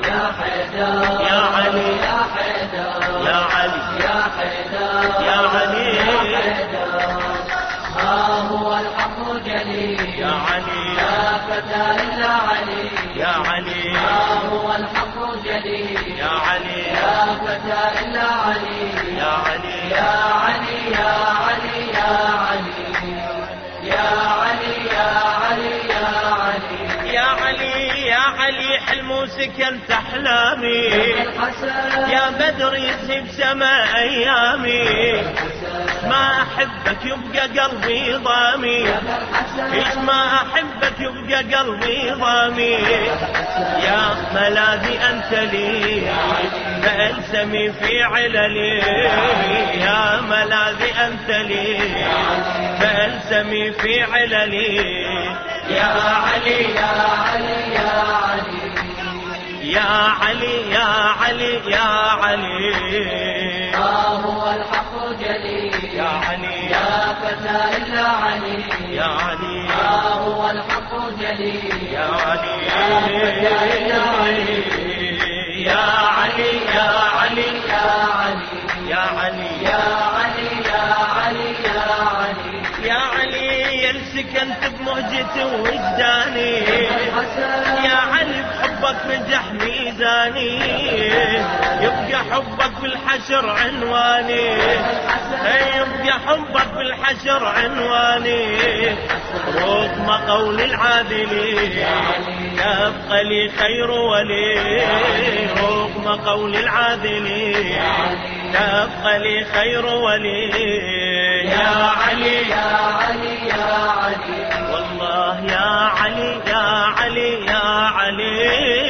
يا حيدر يا علي يا حيدر يا علي يا حيدر يا علي يا حيدر ها هو الحق جليل يا علي لا فتى إلا علي يا علي ها هو الحق جليل يا علي لا فتى إلا علي يا علي يا علي يا علي يا علي يا علي يا علي يا علي يا علي يا علي حلم سكنت أحلامي يا بدر يسهب سما أيامي ما أحبك يبقى قلبي ضامي إيش ما أحبك يبقى قلبي ضامي يا ملاذي أنت لي فألسمي في عللي يا ملاذي أنت لي فألسمي في عللي يا علي يا علي يا علي يا علي يا علي يا علي ها هو الحق جليل يا علي لا فتى إلا علي يا علي ها هو الحق جليل يا علي لا فتى إلا علي يا علي يا علي يا علي يا علي يا علي يا علي يا علي يا علي يا سكنت بمهجتي ووجداني يا علي بحبك نجح ميزاني يبقى حبك بالحشر عنواني يبقى حبك بالحشر عنواني رغم قول العادلين يبقى لي خير ولي رغم قول العادلين يبقى لي خير ولي يا علي يا علي يا علي والله يا علي يا علي يا علي